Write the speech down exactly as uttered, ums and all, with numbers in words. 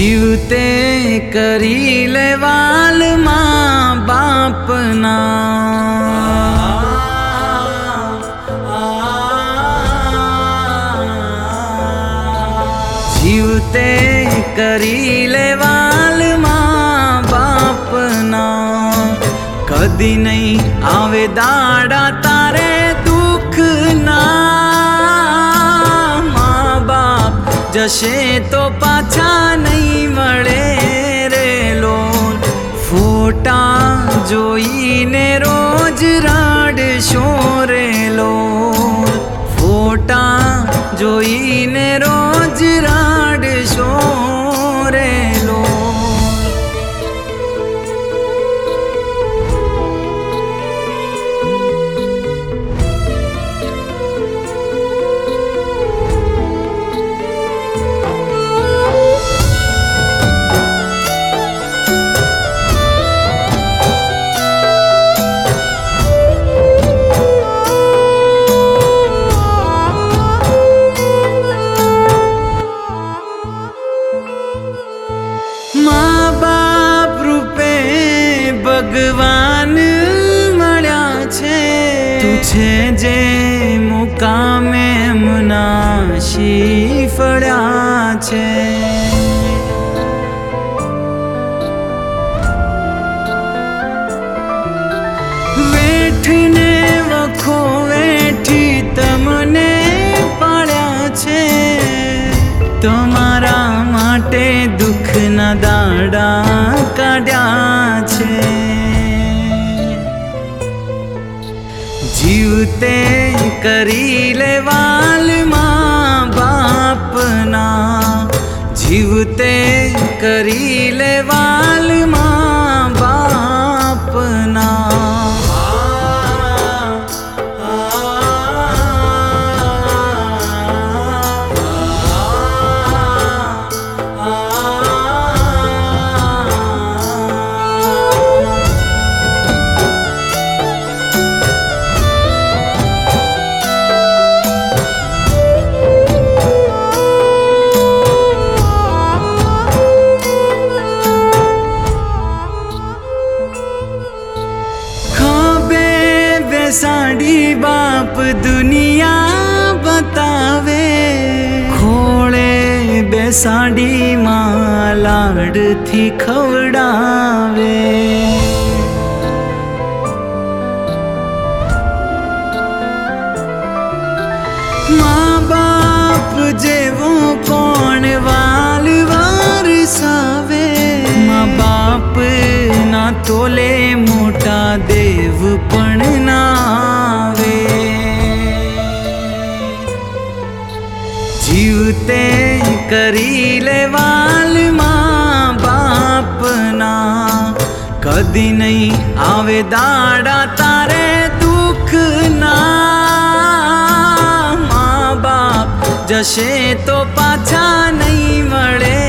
जीवते करी ले वाल माँ बापना, जीवते करी ले वाल माँ बापना। कदी नहीं आवे दाड़ा तारे दुख ना, माँ बाप जशे तो पाछा नहीं मळे रे लोन। फोटा जोईने रोज रडशो रे लोन, फोटा जोईने रोज रडशो रे लोन। माँ बाप रूपे भगवान मळ्या छे, तुझे जे मुकामे मुनाशी फळ्या छे। वेठने वखो वेठी तमने पाळ्या छे, तमारा माटे दुख ना दाड़ा काढ्या छे। जीवते करी ले वाल माँ बापना, जीवते करी ले वाल माँ बापना। साड़ी बाप दुनिया बतावे, खोले बेसाड़ी माँ लाड थी खवड़ावे। माँ बाप जेवो कोण वाल वारसावे, माँ बाप ना तोले मोटा देव पण नावे। जीवते करी ले वाल माँ बापना, कदी नहीं आवे दाड़ा तारे दुख ना। माँ बाप जशे तो पाछा नहीं मळे